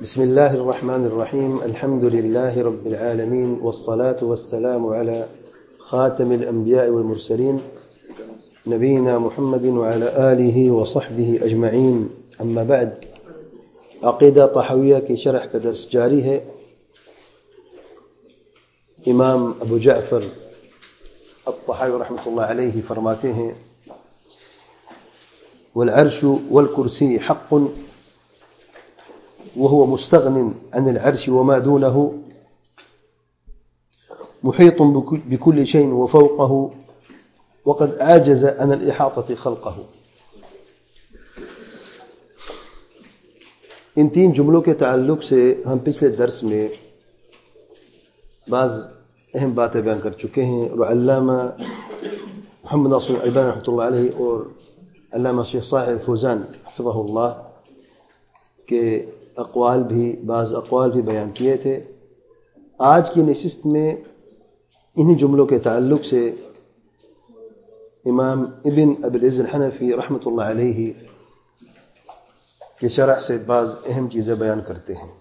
بسم الله الرحمن الرحيم. الحمد لله رب العالمين، والصلاة والسلام على خاتم الأنبياء والمرسلين نبينا محمد وعلى آله وصحبه أجمعين. أما بعد، عقیدہ طحاویہ کی شرح کا درس جاری ہے. امام ابو جعفر الطحاوی رحمۃ اللہ علیہ فرماتے ہیں: والعرش والكرسي حق وهو مستغن عن العرش وما دونه محيط بكل شيء وفوقه وقد عاجز عن الإحاطة خلقه. ان تین جملوں کے تعلق سے ہم پچھلے درس میں بعض اہم باتیں بیان کر چکے ہیں، اور علامہ محمد ناصر الالبانی رحمۃ اللہ علیہ اور علامہ شیخ صالح الفوزان حفظہ اللہ کے بعض اقوال بھی بیان کیے تھے. آج کی نشست میں انہی جملوں کے تعلق سے امام ابن ابی العز الحنفی رحمۃ اللہ علیہ کی شرح سے بعض اہم چیزیں بیان کرتے ہیں.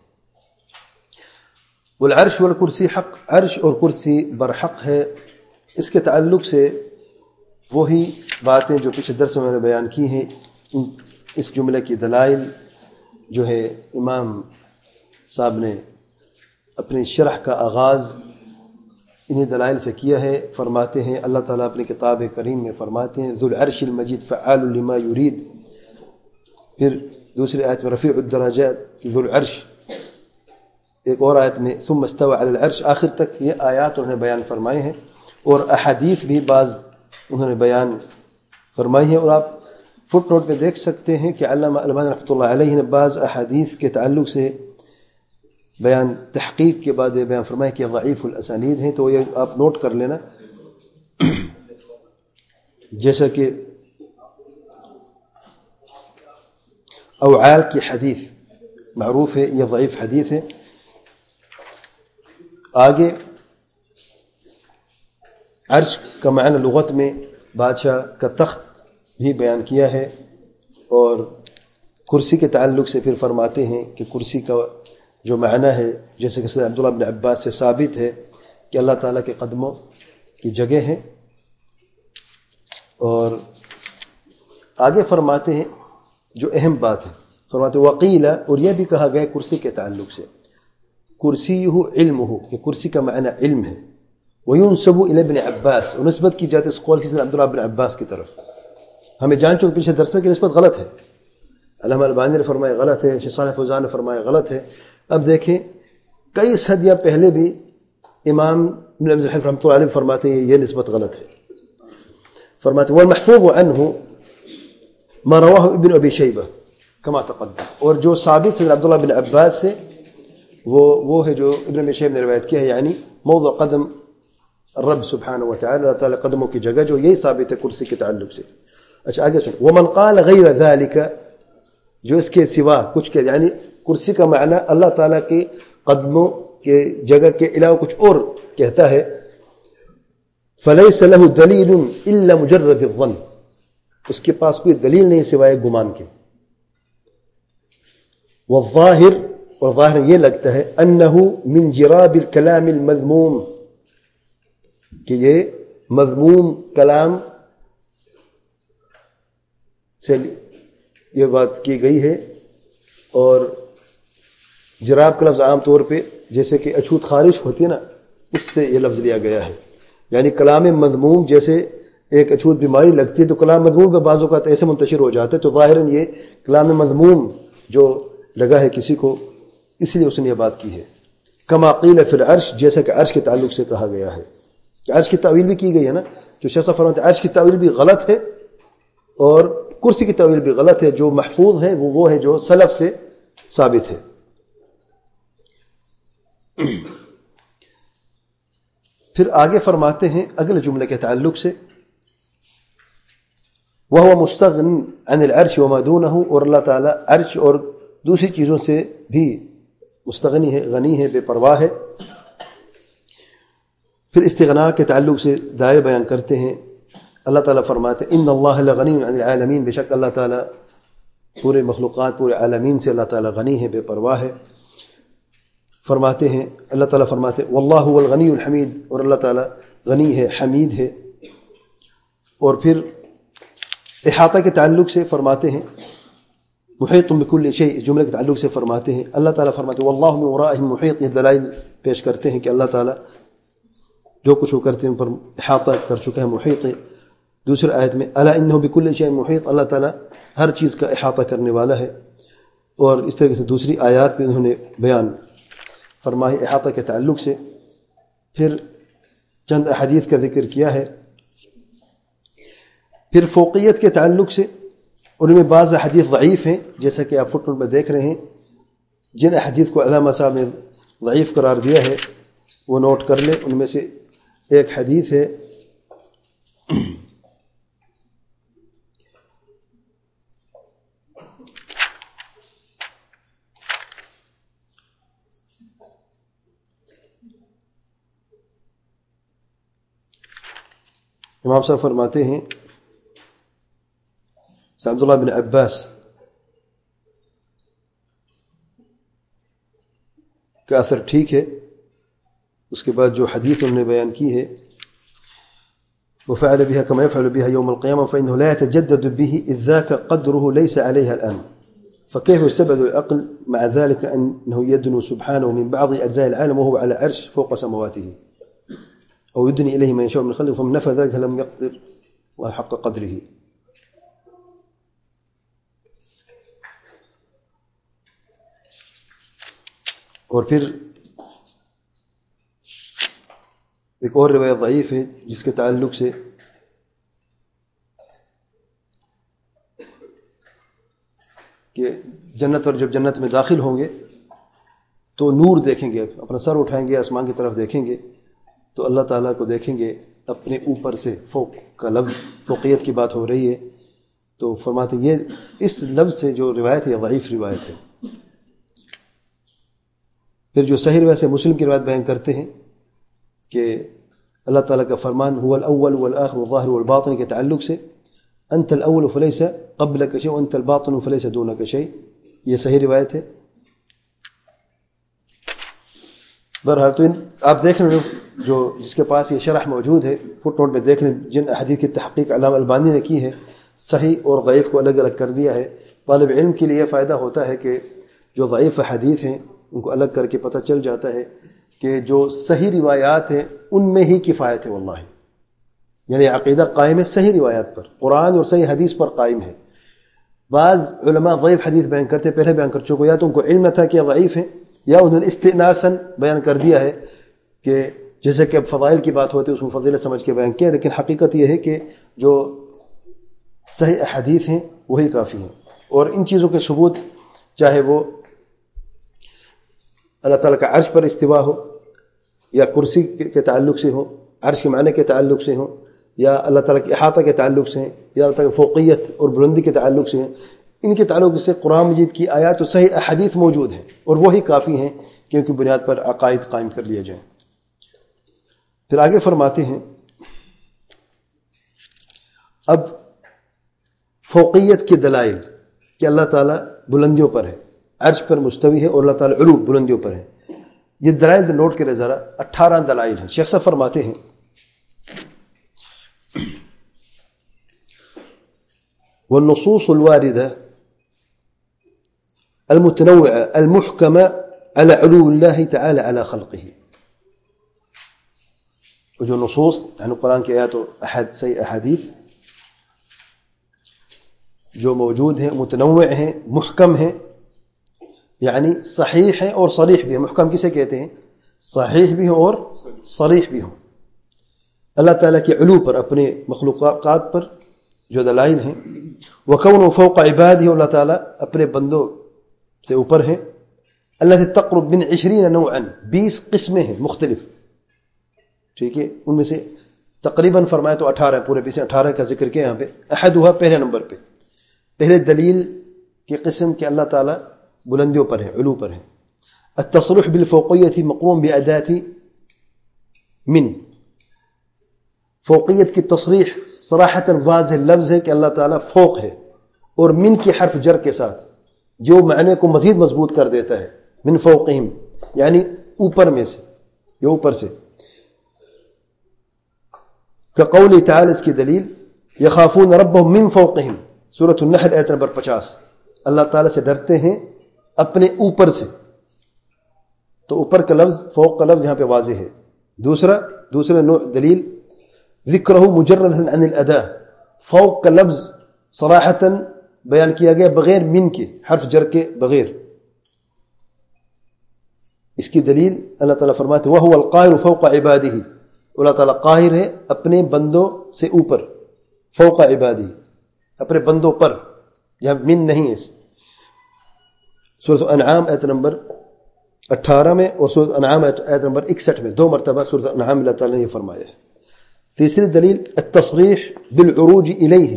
والعرش والکرسی حق، عرش اور کرسی برحق ہے. اس کے تعلق سے وہی باتیں جو پچھلے درس میں نے بیان کی ہیں، اس جملے کی دلائل جو ہے امام صاحب نے اپنی شرح کا آغاز انہی دلائل سے کیا ہے. فرماتے ہیں اللہ تعالیٰ اپنی کتاب کریم میں فرماتے ہیں: ذو العرش المجید فعال لما یرید. پھر دوسری آیت میں رفیع الدرجات ذو العرش، ایک اور آیت میں ثم استوى علی العرش. آخر تک یہ آیات انہوں نے بیان فرمائے ہیں، اور احادیث بھی بعض انہوں نے بیان فرمائی ہیں. اور آپ فٹ نوٹ پہ دیکھ سکتے ہیں کہ علامہ البانی رحمۃ اللہ علیہ نے بعض احادیث کے تعلق سے بیان تحقیق کے بعد یہ بیان فرمائے کہ ضعیف الاسانید ہیں. تو یہ آپ نوٹ کر لینا، جیسا کہ اوعال کی حدیث معروف ہے، یہ ضعیف حدیث ہے. آگے عرش کا معنی لغت میں بادشاہ کا تخت بھی بیان کیا ہے، اور کرسی کے تعلق سے پھر فرماتے ہیں کہ کرسی کا جو معنی ہے، جیسے کہ سید عبداللہ بن عباس سے ثابت ہے کہ اللہ تعالیٰ کے قدموں کی جگہ ہے. اور آگے فرماتے ہیں جو اہم بات ہے، فرماتے وقیل، اور یہ بھی کہا گیا کرسی کے تعلق سے کرسی ہو علم ہو، کہ کرسی کا معنی علم ہے. وَيُنْسَبُ إِلَى ابن عباس، اور نسبت کی جاتی اس قول کی سید عبداللہ بن عباس کی طرف. ہمیں جان چکے پیچھے درس میں کہ نسبت غلط ہے. علامہ البانی نے فرمایا غلط ہے، شیخ صالح فوزان نے فرمایا غلط ہے. اب دیکھیں کئی صدیاں پہلے بھی امام ابن ابی الحنفی رحمۃ اللہ علیہ فرماتے ہیں یہ نسبت غلط ہے. فرماتے والمحفوظ عنہ ما رواہ ابن ابی شیبہ کما تقدم، اور جو ثابت سید عبداللہ بن عباس سے وہ ہے جو ابن ابی شیبہ نے روایت کیا ہے، یعنی موضع قدم الرب سبحانہ وتعالی، اللہ تعالی قدموں کی جگہ، جو یہی ثابت ہے کرسی کے تعلق سے. اچھا آگے سن، ومن قال غیر ذلك، جو اس کے سوا کچھ کہ، یعنی کرسی کا معنی اللہ تعالیٰ کے قدموں کے جگہ کے علاوہ کچھ اور کہتا ہے، فلیس له دلیل الا مجرد الظن، اس کے پاس کوئی دلیل نہیں سوائے گمان کے. والظاہر، اور ظاہر یہ لگتا ہے، انه من جراب الكلام المذموم، کہ یہ مذموم کلام سے یہ بات کی گئی ہے. اور جراب کا لفظ عام طور پہ جیسے کہ اچھوت خارش ہوتی ہے نا، اس سے یہ لفظ لیا گیا ہے. یعنی کلام مذموم، جیسے ایک اچھوت بیماری لگتی ہے تو کلام مذموم پہ بعض اوقات ایسے منتشر ہو جاتا ہے، تو ظاہراً یہ کلام مذموم جو لگا ہے کسی کو، اس لیے اس نے یہ بات کی ہے. کما قیل فی العرش، جیسا کہ عرش کے تعلق سے کہا گیا ہے کہ عرش کی تعویل بھی کی گئی ہے نا. جو شیخ صاحب فرماتے ہیں عرش کی تعویل بھی غلط ہے اور کرسی کی تعویل بھی غلط ہے. جو محفوظ ہے وہ ہے جو سلف سے ثابت ہے. پھر آگے فرماتے ہیں اگلے جملے کے تعلق سے وَهُوَ مُسْتَغْنٍ عَنِ الْعَرْشِ وَمَا دُونَهُ، اور اللہ تعالیٰ عرش اور دوسری چیزوں سے بھی مستغنی ہے، غنی ہے، بے پرواہ ہے. پھر استغنا کے تعلق سے دلائل بیان کرتے ہیں. اللہ تعالیٰ فرماتے ان اللہ لغنی عن العالمین، بے شک اللہ تعالیٰ پورے مخلوقات، پورے عالمین سے اللہ تعالیٰ غنی ہے، بے پرواہ ہے. فرماتے ہیں اللہ تعالیٰ فرماتے ہیں واللہ هو الغنی الحمید، اور اللہ تعالیٰ غنی ہے حمید ہے. اور پھر احاطہ کے تعلق سے فرماتے ہیں محیط بکل شیء، اس جملے کے تعلق سے فرماتے ہیں اللہ تعالیٰ فرماتے ہیں واللہ من ورائہم محیط. یہ دلائل پیش کرتے ہیں کہ اللہ تعالیٰ جو کچھ وہ کرتے ہیں ان پر احاطہ کر چکا ہے، محیط ہے. دوسری آیت میں الا انہ بکل شیء محیط، اللہ تعالیٰ ہر چیز کا احاطہ کرنے والا ہے. اور اس طریقے سے دوسری آیات میں انہوں نے بیان فرمائی احاطہ کے تعلق سے. پھر چند احادیث کا ذکر کیا ہے. پھر فوقیت کے تعلق سے ان میں بعض احادیث ضعیف ہیں، جیسا کہ آپ فٹ نوٹ میں دیکھ رہے ہیں. جن احادیث کو علامہ صاحب نے ضعیف قرار دیا ہے وہ نوٹ کر لیں. ان میں سے ایک حدیث ہے امام صاحب فرماتے ہیں عبداللہ بن عباس کا اثر ٹھیک ہے. اس کے بعد جو حدیث انہوں نے بیان کی ہے وفعل بها كما يفعل بها يوم القيامة فإنه لا يتجدد به إذ ذاك قدره ليس عليها الآن، فكيف يستبعد العقل مع ذلك أنه يدنو سبحانه من بعض أجزاء العالم وهو على عرش فوق سماواته أو يدني إليه من يشاء من خلقه، فمن نفى ذلك لم يقدر الله حق قدره. اور پھر ایک اور روایت ضعیف ہے جس کے تعلق سے کہ جنت اور جب جنت میں داخل ہوں گے تو نور دیکھیں گے، اپنا سر اٹھائیں گے آسمان کی طرف دیکھیں گے تو اللہ تعالیٰ کو دیکھیں گے اپنے اوپر سے. فوق کا لفظ فوقیت کی بات ہو رہی ہے تو فرماتے ہیں یہ اس لفظ سے جو روایت ہے ضعیف روایت ہے. پھر جو صحیح روایت سے مسلم کی روایت بیان کرتے ہیں کہ اللہ تعالیٰ کا فرمان هو الاول والآخر والظاہر والباطن کے تعلق سے انت الاول فلیس قبلک شیء وانت الباطن فلیس دونک شیء، یہ صحیح روایت ہے. بہرحال تو آپ دیکھ رہے ہیں جو جس کے پاس یہ شرح موجود ہے فٹ نوٹ میں دیکھ لیں جن احادیث کی تحقیق علامہ البانی نے کی ہے، صحیح اور ضعیف کو الگ الگ کر دیا ہے. طالب علم کے لیے یہ فائدہ ہوتا ہے کہ جو ضعیف حدیث ہیں ان کو الگ کر کے پتہ چل جاتا ہے کہ جو صحیح روایات ہیں ان میں ہی کفایت ہے. واللہ یعنی عقیدہ قائم ہے صحیح روایات پر، قرآن اور صحیح حدیث پر قائم ہے. بعض علماء ضعیف حدیث بیان کرتے، پہلے بیان کر چکے، یا تو ان کو علم تھا کہ ضعیف ہے یا انہوں نے استئناساً بیان کر دیا ہے کہ جیسے کہ اب فضائل کی بات ہوتی ہے اس میں فضیلت سمجھ کے بیان کیا. لیکن حقیقت یہ ہے کہ جو صحیح احادیث ہیں وہی کافی ہیں. اور ان چیزوں کے ثبوت چاہے وہ اللہ تعالیٰ کا عرش پر استوا ہو یا کرسی کے تعلق سے ہو، عرش کے معنی کے تعلق سے ہوں، یا اللہ تعالیٰ کے احاطہ کے تعلق سے ہیں، یا اللہ تعالیٰ کی فوقیت اور بلندی کے تعلق سے ہیں، ان کے تعلق سے قرآن مجید کی آیات و صحیح احادیث موجود ہیں اور وہی کافی ہیں کہ ان کی بنیاد پر عقائد قائم کر لیا جائیں. پھر آگے فرماتے ہیں اب فوقیت کے دلائل کہ اللہ تعالیٰ بلندیوں پر ہے، عرش پر مستوی ہے اور اللہ تعالیٰ علو بلندیوں پر ہے. یہ دلائل نوٹ کرے ذرا، 18 دلائل ہیں. شیخ صاحب فرماتے ہیں والنصوص الواردة المتنوعة المحكمة على علو الله تعالى على خلقه. وجو نصوص يعني قرآن کی آیات و احادیث جو موجود ہیں متنوع ہیں محکم ہیں، یعنی صحیح ہیں اور صریح بھی ہیں. محکم کسے کہتے ہیں؟ صحیح بھی ہوں اور صریح بھی ہوں. اللہ تعالیٰ کے علو پر، اپنے مخلوقات پر جو دلائل ہیں. وَكَوْنُ فَوْقَ عِبَادِهِ، اللہ تعالیٰ اپنے بندوں سے اوپر ہیں. اللہ تقرب من 20 نوعاً، 20 قسمیں ہیں مختلف. ٹھیک ہے، ان میں سے تقریباً فرمائے تو 18 پورے پیچھے 18 کا ذکر کیا یہاں پہ. احدها پہلے نمبر پہ، پہلے دلیل کی قسم کہ اللہ تعالیٰ بلندیوں پر ہے، علو پر ہے. التصریح بالفوقیت مقرون بأداة من، فوقیت کی تصریح صراحتاً واضح لفظ ہے کہ اللہ تعالیٰ فوق ہے، اور من کی حرف جر کے ساتھ جو معنی کو مزید مضبوط کر دیتا ہے. من فوقہم یعنی اوپر میں سے یا اوپر سے. كقوله تعالی، اس کی دلیل یخافون ربهم من فوقهم، سورۃ النحل آیت نمبر 50. اللہ تعالیٰ سے ڈرتے ہیں اپنے اوپر سے. تو اوپر کا لفظ، فوق کا لفظ یہاں پہ واضح ہے. دوسرا نوع دلیل ذکرہ مجرد عن الاداء، فوق کا لفظ صراحتاً بیان کیا گیا بغیر من کے، حرف جر کے بغیر. اس کی دلیل اللہ تعالیٰ فرماتے ہیں وَهُوَ الْقَاهِرُ فَوْقَ عِبَادِهِ، اللہ تعالیٰ قاہر ہے اپنے بندوں سے اوپر. فوق عبادی، اپنے بندوں پر، یہاں من نہیں ہے. سورۃ انعام آیت نمبر 18 میں اور سورۃ انعام آیت نمبر 61 میں 2 مرتبہ سورۃ انعام اللہ تعالیٰ نے یہ فرمایا ہے. تیسری دلیل التصریح بالعروج الیہ،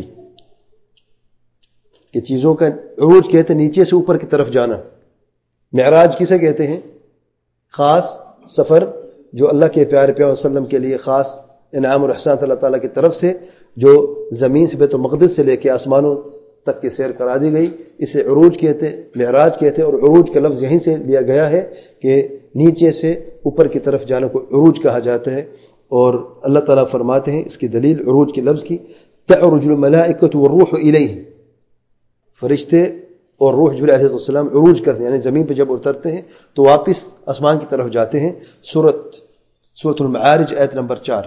کہ چیزوں کا عروج کہتے ہیں نیچے سے اوپر کی طرف جانا. معراج کسے کہتے ہیں؟ خاص سفر جو اللہ کے پیارے پیغمبر وسلم کے لیے خاص انعام اور احسان اللہ تعالیٰ کی طرف سے جو زمین سے بیت المقدس سے لے کے آسمانوں تک کی سیر کرا دی گئی، اسے عروج کہتے ہیں، معراج کہتے ہیں. اور عروج کا لفظ یہیں سے لیا گیا ہے کہ نیچے سے اوپر کی طرف جانے کو عروج کہا جاتا ہے. اور اللہ تعالیٰ فرماتے ہیں اس کی دلیل عروج کے لفظ کی تعرج الملائکۃ والروح الیہ، فرشتے اور روح جبریل علیہ السلام عروج کرتے ہیں، یعنی زمین پہ جب اترتے ہیں تو واپس آسمان کی طرف جاتے ہیں. سورۃ المعارج آیت نمبر 4.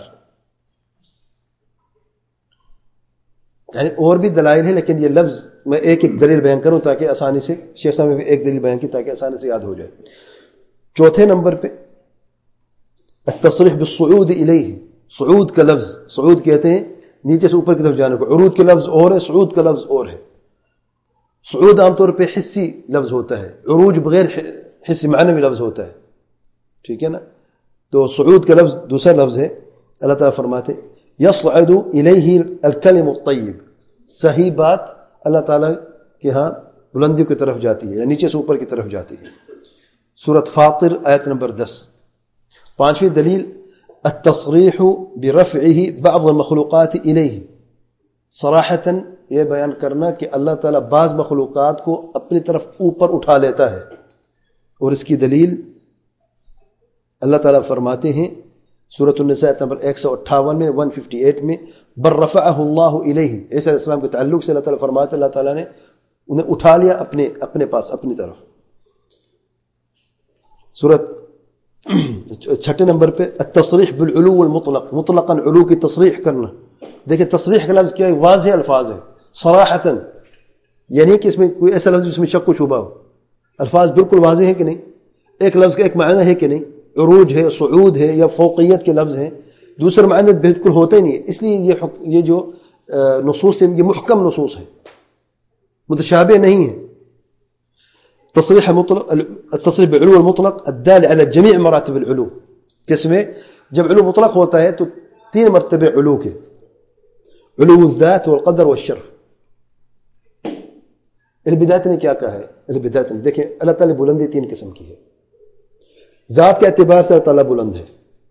یعنی اور بھی دلائل ہیں، لیکن یہ لفظ میں ایک دلیل بیان کروں تاکہ آسانی سے، شیخ صاحب نے بھی ایک دلیل بیان کی تاکہ آسانی سے یاد ہو جائے. چوتھے نمبر پہ التصریح بالصعود الیہ، صعود کا لفظ، صعود کہتے ہیں نیچے سے اوپر کی طرف جانے کو. عروج کا لفظ اور ہے، صعود کا لفظ اور ہے. صعود عام طور پہ حسی لفظ ہوتا ہے، عروج بغیر حسی معنوی لفظ ہوتا ہے. ٹھیک ہے نا؟ تو صعود کا لفظ دوسرا لفظ ہے. اللہ تعالیٰ فرماتے یصعد الیہ الکلم الطیب، صحیح بات اللہ تعالیٰ کے ہاں بلندیوں کی طرف جاتی ہے یا نیچے سے اوپر کی طرف جاتی ہے. سورۃ فاطر آیت نمبر 10. پانچویں دلیل التصریح برفعہ بعض المخلوقات الیہ، صراحتاً یہ بیان کرنا کہ اللہ تعالیٰ بعض مخلوقات کو اپنی طرف اوپر اٹھا لیتا ہے. اور اس کی دلیل اللہ تعالیٰ فرماتے ہیں سورۃ النساء نمبر 158 میں 158 میں بل رفعہ اللہ الیہ، عیسیٰ علیہ السلام کے تعلق سے اللہ تعالیٰ فرماتے ہیں اللہ تعالیٰ نے انہیں اٹھا لیا اپنے پاس، اپنی طرف. سورۃ 6 نمبر پہ التصریح بالعلو المطلق، مطلقاً علو کی تصریح کرنا. دیکھیں تصریح کا لفظ کیا ہے؟ واضح الفاظ ہے صراحتاً، یعنی کہ اس میں کوئی ایسا لفظ جس میں شک و شبہ ہو. الفاظ بالکل واضح ہے کہ نہیں؟ ایک لفظ کا ایک معنی ہے کہ نہیں؟ عروج ہے، صعود ہے یا فوقیت کے لفظ ہیں. دوسرا معنی بالکل ہوتا ہی نہیں ہے. اس لیے یہ جو نصوص ہیں یہ محکم نصوص ہیں، متشابہ نہیں ہیں. تصریح بعلو المطلق الدال علی جمیع مراتب العلو، جس میں جب علو مطلق ہوتا ہے تو 3 مرتبے علو کے، علو الذات والقدر والشرف. البدایت نے کیا کہا ہے؟ البدایت نے دیکھیں اللہ تعالیٰ بلندی 3 قسم کی ہے. ذات کے اعتبار سے اللہ تعالیٰ بلند ہے،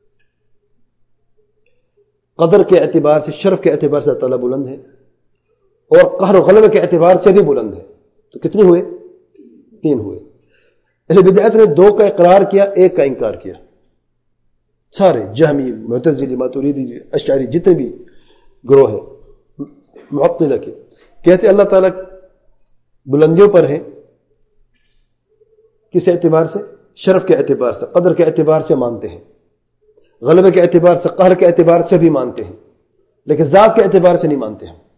قدر کے اعتبار سے، شرف کے اعتبار سے اللہ تعالیٰ بلند ہے، اور قہر و غلبہ کے اعتبار سے بھی بلند ہے. تو کتنے ہوئے؟ 3 ہوئے. اہل بدعت نے 2 کا اقرار کیا، 1 کا انکار کیا. سارے جہمی، معتزلی، ماتوریدی، اشعری، جتنے بھی گروہ ہیں معطلہ کے، کہتے اللہ تعالیٰ بلندیوں پر ہے. کس اعتبار سے؟ شرف کے اعتبار سے، قدر کے اعتبار سے مانتے ہیں، غلبے کے اعتبار سے، قہر کے اعتبار سے بھی مانتے ہیں، لیکن ذات کے اعتبار سے نہیں مانتے ہیں.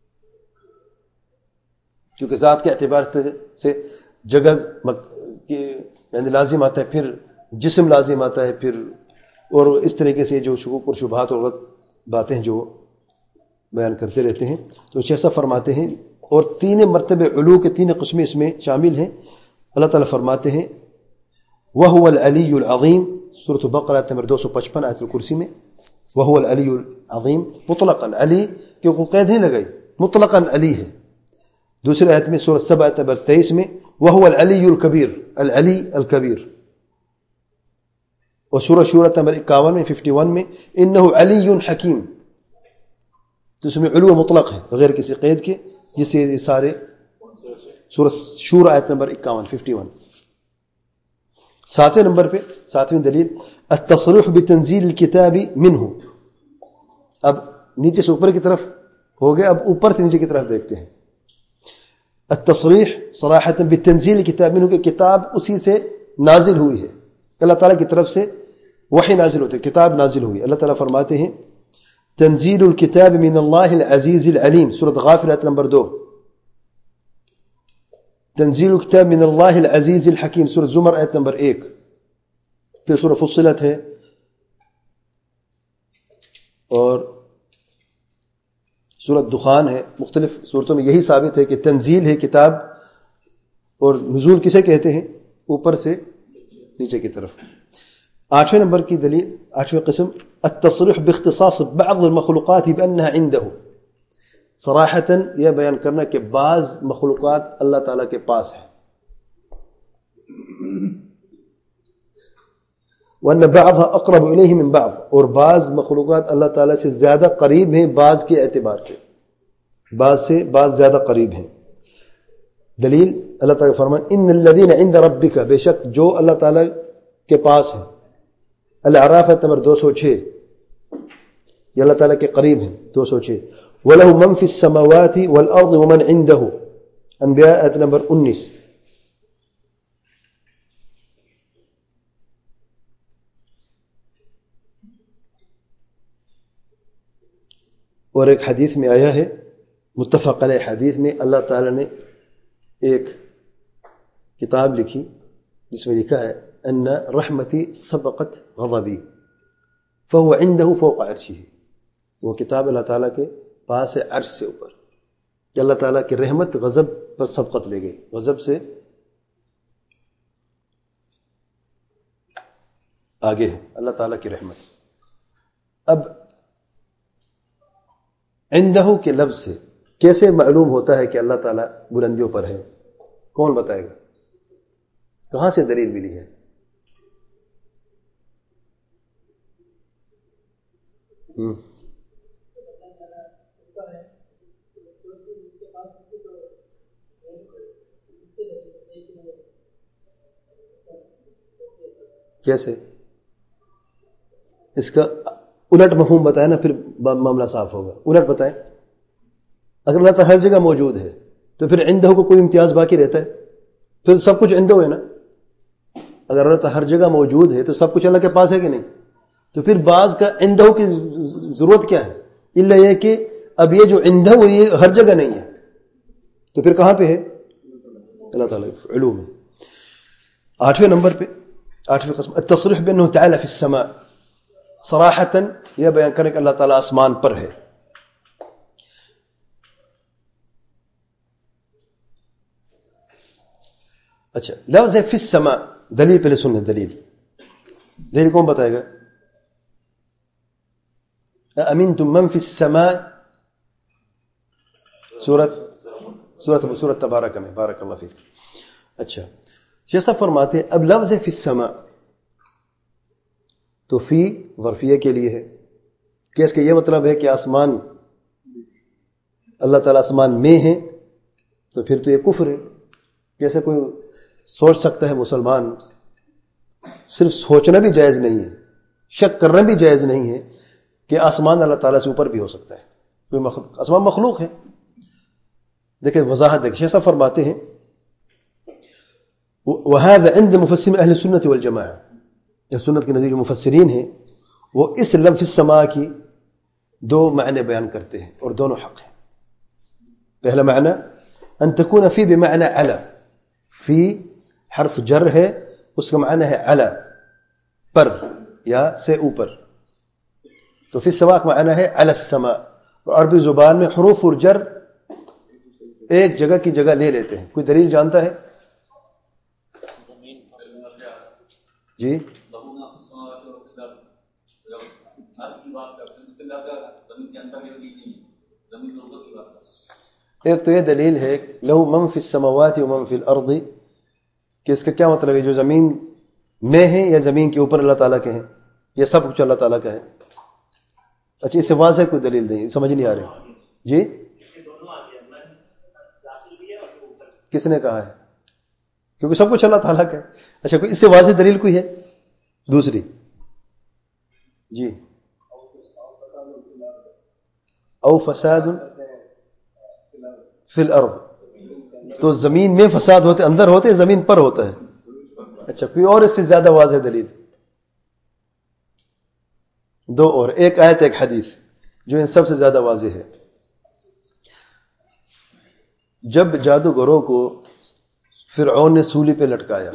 کیونکہ ذات کے اعتبار سے جگہ یعنی لازم آتا ہے، پھر جسم لازم آتا ہے، پھر اور اس طریقے سے جو شکوک اور شبہات اور غلط باتیں جو بیان کرتے رہتے ہیں. تو ایسا فرماتے ہیں. اور 3 مرتبے علو کے 3 قسمیں اس میں شامل ہیں. اللہ تعالیٰ فرماتے ہیں وَهُوَ الْعَلِيُّ الْعَظِيمُ، سورۃ البقرہ نمبر 255 آیت الکرسی میں. وَهُوَ الْعَلِيُّ الْعَظِيمُ، مطلقاً علی کہ کوئی قید نہیں لگائی، مطلقاً علی ہے. دوسری آیت میں سورۃ سبع آیت نمبر 23 میں وَهُوَ الْعَلِيُّ الْكَبِيرُ، العلی الکبیر. اور سورہ شورى نمبر 51 میں 51 میں انه علی حکیم، تو اس میں علو مطلق ہے بغیر کسی قید کے، جس سے یہ سارے سورہ شورى آیت نمبر 51 51. ساتویں نمبر پہ ساتویں دلیل التصریح بتنزیل الکتاب منہ. اب نیچے سے اوپر کی طرف ہو گیا، اب اوپر سے نیچے کی طرف دیکھتے ہیں. التصریح صراحۃ بتنزیل الکتاب منہ، کہ کتاب اسی سے نازل ہوئی ہے، اللہ تعالیٰ کی طرف سے وحی نازل ہوتی ہے، کتاب نازل ہوئی. اللہ تعالیٰ فرماتے ہیں تنزیل الکتاب من اللہ العزیز العلیم، سورۃ غافر آیت نمبر 2. تنزیل الکتاب من اللہ العزیز الحکیم، سورۃ زمر آیت نمبر 1. پھر سورۃ فصلت ہے، اور سورۃ دخان ہے. مختلف صورتوں میں یہی ثابت ہے کہ تنزیل ہے کتاب، اور نزول کسے کہتے ہیں؟ اوپر سے نیچے کی طرف. 8ویں نمبر کی دلیل، 8ویں قسم التصریح باختصاص بعض المخلوقات بأنها عنده. صراحتاً یہ بیان کرنا کہ بعض مخلوقات اللہ تعالیٰ کے پاس ہیں، وأن بعضها أقرب إليه من بعض، اور بعض مخلوقات اللہ تعالیٰ سے زیادہ قریب ہیں بعض کے اعتبار سے، بعض سے بعض زیادہ قریب ہیں. دلیل اللہ تعالیٰ فرمان ان الذين عند ربك، بے شک جو اللہ تعالیٰ کے پاس ہیں. الاعراف نمبر 206، یہ اللہ تعالیٰ کے قریب ہیں. 206 وَلَهُ مَنْ فِي السَّمَاوَاتِ وَالْأَرْضِ وَمَنْ عِنْدَهُ، انبیاء آیت نمبر 19. اور ایک حدیث میں آیا ہے، متفق علیہ حدیث میں، اللہ تعالیٰ نے ایک کتاب لکھی جس میں لکھا ہے ان رحمتی سبقت غضبی فهو عنده فوق عرشه. وہ کتاب اللہ تعالیٰ کے پاس ہے عرش سے اوپر، کہ اللہ تعالیٰ کی رحمت غضب پر سبقت لے گئی، غضب سے آگے ہے اللہ تعالیٰ کی رحمت. اب عندہ کے لفظ سے کیسے معلوم ہوتا ہے کہ اللہ تعالیٰ بلندیوں پر ہے؟ کون بتائے گا؟ کہاں سے دلیل ملی ہے؟ کیسے؟ اس کا الٹ مفہوم بتائیں نا، پھر معاملہ صاف ہوگا. الٹ بتائیں. اگر اللہ تعالیٰ ہر جگہ موجود ہے تو پھر عندہ کو کوئی امتیاز باقی رہتا ہے؟ پھر سب کچھ عندہ ہے نا. اگر اللہ تعالیٰ ہر جگہ موجود ہے تو سب کچھ اللہ کے پاس ہے کہ نہیں؟ تو پھر بعض کا عندہ کی ضرورت کیا ہے؟ الا یہ کہ اب یہ جو عندہ یہ ہر جگہ نہیں ہے، تو پھر کہاں پہ ہے؟ اللہ تعالیٰ علوم ہے. 8ویں نمبر پہ 8ویں قسم التصریح بانه تعالی فی السماء. صراحتاً یہ بیان کرنے کہ اللہ تعالیٰ آسمان پر ہے. اچھا، لفظ ہے فی السماء، دلیل پہلے سن لیں. دلیل کون بتائے گا؟ امنتم من فی السماء، سورۃ تبارک میں، بارک اللہ فیک. اچھا، جیسا فرماتے ہیں اب لفظ ہے فی السماء، تو فی ظرفیہ کے لیے ہے کہ اس کا یہ مطلب ہے کہ آسمان، اللہ تعالیٰ آسمان میں ہے، تو پھر تو یہ کفر ہے. جیسے کوئی سوچ سکتا ہے مسلمان، صرف سوچنا بھی جائز نہیں ہے، شک کرنا بھی جائز نہیں ہے کہ آسمان اللہ تعالیٰ سے اوپر بھی ہو سکتا ہے. کوئی آسمان مخلوق ہے. دیکھیں وضاحت دیکھیں، ایسا فرماتے ہیں وَهَذَا عِنْدَ مُفَسِّرِ أَهْلِ السُّنَّةِ وَالْجَمَاعَةِ. یہ سنت کے نزدیک جو مفسرین ہیں وہ اس لفظ السماء کی دو معنی بیان کرتے ہیں، اور دونوں حق ہیں. پہلا معنی ان تكون فی بمعنی علی، فی حرف جر ہے، اس کا معنی ہے علی، پر یا سے اوپر. تو فی السماء کا معنی ہے علی السماء. اور عربی زبان میں حروف اور جر ایک جگہ کی جگہ لے لیتے ہیں. کوئی دلیل جانتا ہے؟ جی ایک تو یہ دلیل ہے لہو من فی السماوات و من فی الارض، کہ اس کا کیا مطلب ہے؟ جو زمین میں ہے یا زمین کے اوپر اللہ تعالیٰ کے ہیں، یہ سب کچھ اللہ تعالیٰ کا ہے. اچھا، اس سے واضح کوئی دلیل نہیں، سمجھ نہیں آ رہی. جی، کس نے کہا ہے؟ کیونکہ سب کچھ اللہ تعالیٰ کا ہے. اچھا کوئی اس سے واضح دلیل کوئی ہے؟ دوسری جی. او فساد فی الارض، تو زمین میں فساد ہوتے اندر ہوتے زمین پر ہوتا ہے. اچھا کوئی اور اس سے زیادہ واضح دلیل؟ دو اور، ایک آیت ایک حدیث جو ان سب سے زیادہ واضح ہے. جب جادوگروں کو فرعون نے سولی پہ لٹکایا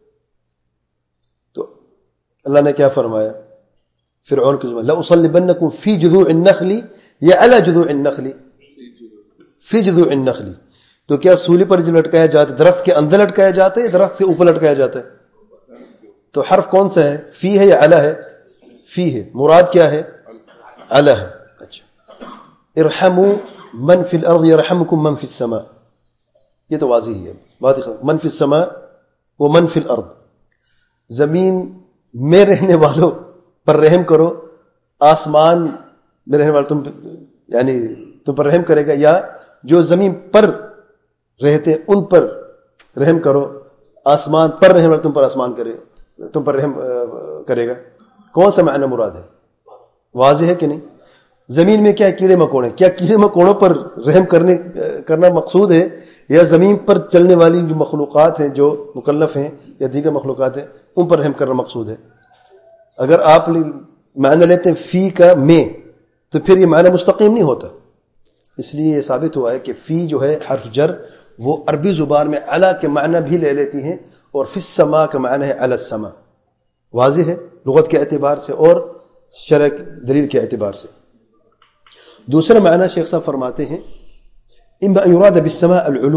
تو اللہ نے کیا فرمایا فرعون کی زبان، لَأُصَلِّبَنَّكُمْ فِي جُذُوعِ النَّخْلِ یا عَلَى جُذُوعِ النَّخْلِ، فی جذوع النخل. تو کیا سولی پر جو لٹکایا جاتا ہے درخت کے اندر لٹکایا جاتا ہے یا درخت سے اوپر لٹکایا جاتا ہے؟ تو حرف کون سا ہے؟ فی ہے یا علی ہے؟ فی ہے. مراد کیا ہے؟ علی ہے. اچھا ارحموا من فی الارض یرحمکم من فی السماء، یہ تو واضح ہی ہے. من فی السماء و من فی الارض، زمین میں رہنے والوں پر رحم کرو، آسمان میں رہنے والوں یعنی تم پر رحم کرے گا، یا جو زمین پر رہتے ان پر رحم کرو، آسمان پر رحم والے تم پر آسمان کرے تم پر رحم کرے گا. کون سا معنی مراد ہے؟ واضح ہے کہ نہیں؟ زمین میں کیا کیڑے مکوڑے، کیا کیڑے مکوڑوں پر رحم کرنا مقصود ہے، یا زمین پر چلنے والی جو مخلوقات ہیں جو مکلف ہیں یا دیگر مخلوقات ہیں ان پر رحم کرنا مقصود ہے؟ اگر آپ معنی لیتے ہیں فی کا میں تو پھر یہ معنی مستقیم نہیں ہوتا. اس لیے یہ ثابت ہوا ہے کہ فی جو ہے حرف جر وہ عربی زبان میں علی کے معنی بھی لے لیتی ہیں، اور فی السماء کا معنی ہے علی السماء. واضح ہے لغت کے اعتبار سے اور شرع دلیل کے اعتبار سے. دوسرا معنی شیخ صاحب فرماتے ہیں اما ان يراد بالسماء العلو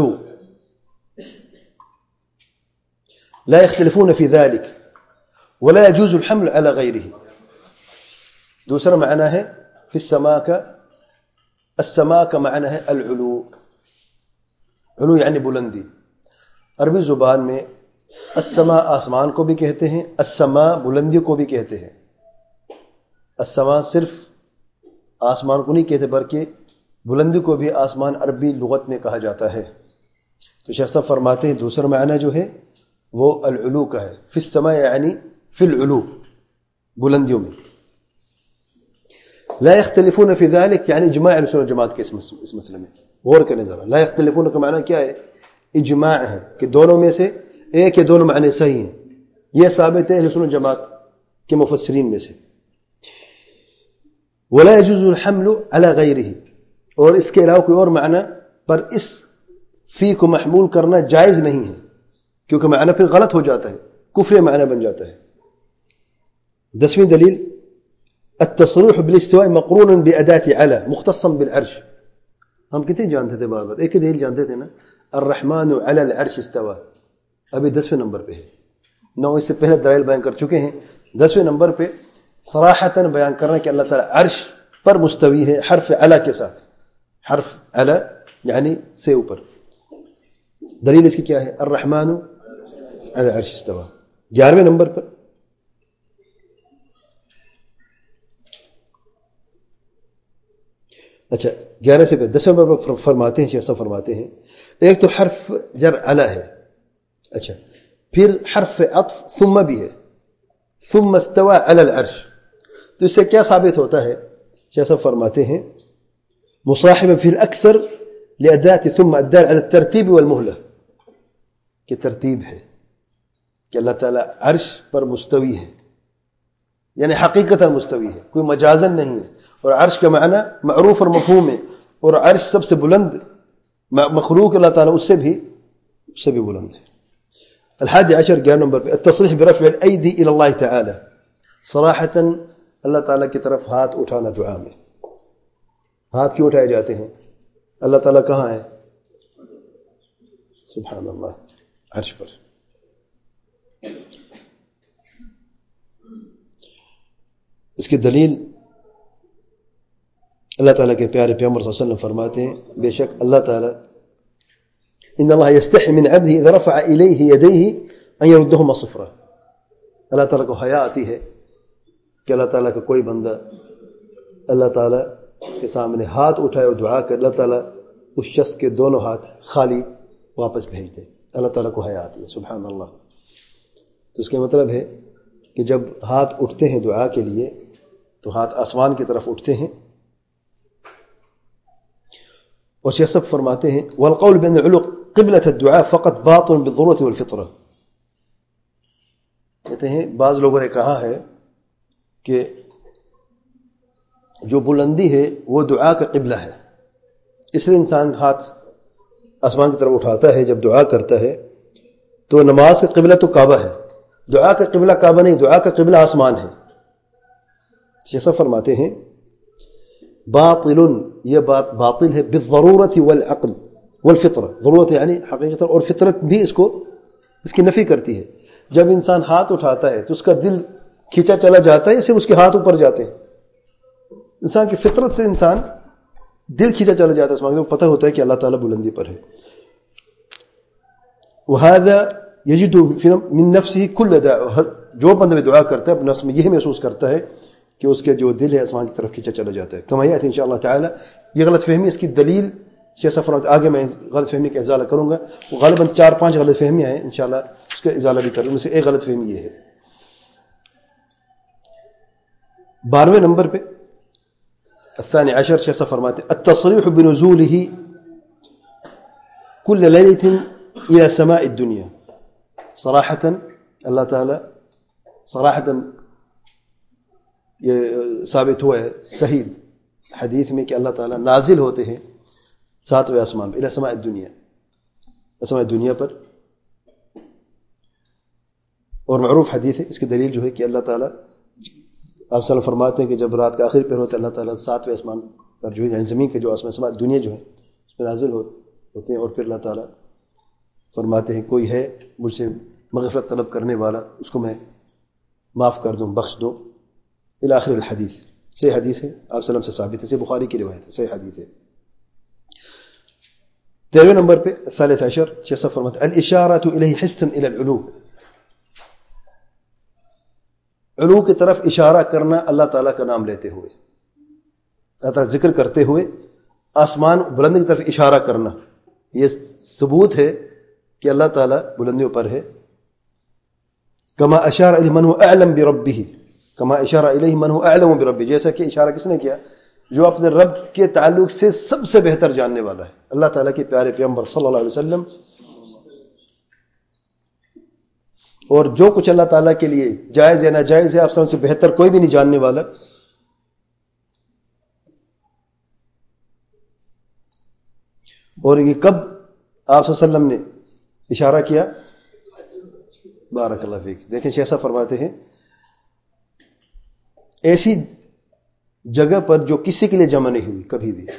لا يختلفون في ذلك ولا يجوز الحمل على غيره. دوسرا معنی ہے فی السماء کا، السماء کا معنی ہے العلو، علو یعنی بلندی. عربی زبان میں السماء آسمان کو بھی کہتے ہیں، السماء بلندی کو بھی کہتے ہیں. السماء صرف آسمان کو نہیں کہتے بلکہ بلندی کو بھی آسمان عربی لغت میں کہا جاتا ہے. تو شیخ صاحب فرماتے ہیں دوسرا معنی جو ہے وہ العلو کا ہے. فی السماء یعنی فی العلو، بلندیوں میں. لا يختلفون فی ذلك یعنی اجماع اہل سنت جماعت کے اس مسئلے میں. غور کریں ذرا، لا يختلفون کا معنی کیا ہے؟ اجماع ہے کہ دونوں میں سے ایک یا دونوں معنی صحیح ہیں. یہ ثابت ہے اہل سنت جماعت کے مفسرین میں سے. ولا يجوز الحمل على غيره، اور اس کے علاوہ کوئی اور معنی پر اس فی کو محمول کرنا جائز نہیں ہے، کیونکہ معنی پھر غلط ہو جاتا ہے، کفر معنی بن جاتا ہے. 10ویں دلیل التصریح بالاستواء مقرون بأداة على مختصا بالعرش. ہم کتنے جانتے تھے بار بار ایک ہی دلیل جانتے تھے نا، الرحمن علی العرش استوى. ابھی 10ویں نمبر پہ ہے. 9 اس سے پہلے دلائل بیان کر چکے ہیں. 10ویں نمبر پہ صراحتاً بیان کرنا کہ اللہ تعالیٰ عرش پر مستوی ہے حرف علی کے ساتھ. حرف علی یعنی سے اوپر. دلیل اس کی کیا ہے؟ الرحمن علی العرش استوى. 11ویں نمبر پر اچھا 11 سے 10 نمبر پر فرماتے ہیں شیخ صاحب فرماتے ہیں ایک تو حرف جر علی ہے، اچھا پھر حرف عطف ثم بھی ہے، ثم استوى علی العرش. تو اس سے کیا ثابت ہوتا ہے؟ شیخ صاحب فرماتے ہیں مصاحبا فی الاکثر لأداة ثم الدال على الترتیب والمہلہ، کہ ترتیب ہے کہ اللہ تعالیٰ عرش پر مستوی ہے، یعنی حقیقتا مستوی ہے، کوئی مجازن نہیں ہے. اور عرش کا معنی معروف اور مفہوم ہے، اور عرش سب سے بلند مخلوق اللہ تعالیٰ اس سے بھی بلند ہے. 11 11 نمبر پہ التصریح برفع الایدی الی اللہ تعالی، صراحتاً اللہ تعالیٰ کی طرف ہاتھ اٹھانا دعا میں. ہاتھ کیوں اٹھائے جاتے ہیں؟ اللہ تعالیٰ کہاں ہے؟ سبحان اللہ، عرش پر. اس کی دلیل اللہ تعالیٰ کے پیارے پیغمبر صلی اللہ علیہ وسلم فرماتے ہیں بے شک اللہ تعالیٰ ان اللہ یستحی من عبدہ اذا رفع الیہ یدیہ ان یردہما صفرا. اللہ تعالیٰ کو حیا آتی ہے کہ اللہ تعالیٰ کا کوئی بندہ اللہ تعالیٰ کے سامنے ہاتھ اٹھائے اور دعا کر اللہ تعالیٰ اس شخص کے دونوں ہاتھ خالی واپس بھیج دے. اللہ تعالیٰ کو حیا آتی ہے. سبحان اللہ. تو اس کا مطلب ہے کہ جب ہاتھ اٹھتے ہیں دعا کے لیے تو ہاتھ آسمان کی طرف اٹھتے ہیں. اور شیخ صاحب فرماتے ہیں والقول بأن علو قبلة الدعاء فقط باطن بالضرورة والفطرة. کہتے ہیں بعض لوگوں نے کہا ہے کہ جو بلندی ہے وہ دعا کا قبلہ ہے، اس لیے انسان ہاتھ آسمان کی طرف اٹھاتا ہے جب دعا کرتا ہے. تو نماز کا قبلہ تو کعبہ ہے، دعا کا قبلہ کعبہ نہیں، دعا کا قبلہ آسمان ہے. جیسا فرماتے ہیں باطل، یہ بات باطل ہے بالضرورت والعقل والفطرہ. ضرورت یعنی حقیقت، اور فطرت بھی اس کی نفی کرتی ہے. جب انسان ہاتھ اٹھاتا ہے تو اس کا دل کھینچا چلا جاتا ہے یا صرف اس کے ہاتھ اوپر جاتے ہیں؟ انسان کی فطرت سے انسان دل کھینچا چلا جاتا ہے، اس کو پتہ ہوتا ہے کہ اللہ تعالیٰ بلندی پر ہے. وهذا يجد من نفسه كل دعاء، جو بندہ بھی دعا کرتا ہے اپنے نفس میں یہ محسوس کرتا ہے کہ اس کے جو دل ہے آسمان کی طرف کھینچا چلا جاتا ہے. كما يأتي ان شاء الله تعالی. یہ غلط فہمی، اس کی دلیل جیسا فرماتے آگے میں غلط فہمی کا ازالہ کروں گا. وہ غالباً 4-5 غلط فہمیاں ہیں، انشاءاللہ اس کا ازالہ بھی کروں. ان میں سے ایک غلط فہمی یہ ہے. 12ویں نمبر پہ الثاني عشر شیخ فرماتے التصریح بنزوله كل ليلة إلى سماء الدنيا. صراحة اللہ تعالی صراحة یہ ثابت ہوا ہے صحیح حدیث میں کہ اللہ تعالیٰ نازل ہوتے ہیں 7ویں آسمان پہ، الى سماء الدنیا، سماء دنیا پر. اور معروف حدیث ہے، اس کی دلیل جو ہے کہ اللہ تعالیٰ آپ صلی اللہ فرماتے ہیں کہ جب رات کا آخری پہر ہوتا ہے اللہ تعالیٰ 7ویں آسمان پر جو ہے، یعنی زمین کے جو آسمان سماء دنیا جو ہے اس پہ نازل ہوتے ہیں. اور پھر اللہ تعالیٰ فرماتے ہیں کوئی ہے مجھ سے مغفرت طلب کرنے والا، اس کو میں معاف کر دوں، بخش دوں. الی آخر الحدیث. صحیح حدیث ہے، آپ صلی اللہ علیہ وسلم سے ثابت ہے، صحیح بخاری کی روایت ہے، صحیح حدیث ہے. 13ویں نمبر پہ الثالث عشر شیخ صاحب فرماتے الاشارۃ الیہ حسا الی العلو. علو کی طرف اشارہ کرنا اللہ تعالیٰ کا نام لیتے ہوئے، اللہ تعالیٰ ذکر کرتے ہوئے آسمان بلندی کی طرف اشارہ کرنا، یہ ثبوت ہے کہ اللہ تعالیٰ بلندیوں پر ہے. کما اشار الیہ من هو اعلم بربہ، کما اشار الیہ من هو اعلم بربہ، جیسا کہ اشارہ کس نے کیا؟ جو اپنے رب کے تعلق سے سب سے بہتر جاننے والا ہے، اللہ تعالیٰ کے پیارے پیغمبر صلی اللہ علیہ وسلم. اور جو کچھ اللہ تعالیٰ کے لیے جائز یا ناجائز ہے، آپ سب سے بہتر کوئی بھی نہیں جاننے والا. اور یہ کب آپ صلی اللہ علیہ وسلم نے اشارہ کیا؟ بارک اللہ فیک. دیکھیں شیخ صاحب فرماتے ہیں ایسی جگہ پر جو کسی کے لیے جمع نہیں ہوئی کبھی بھی.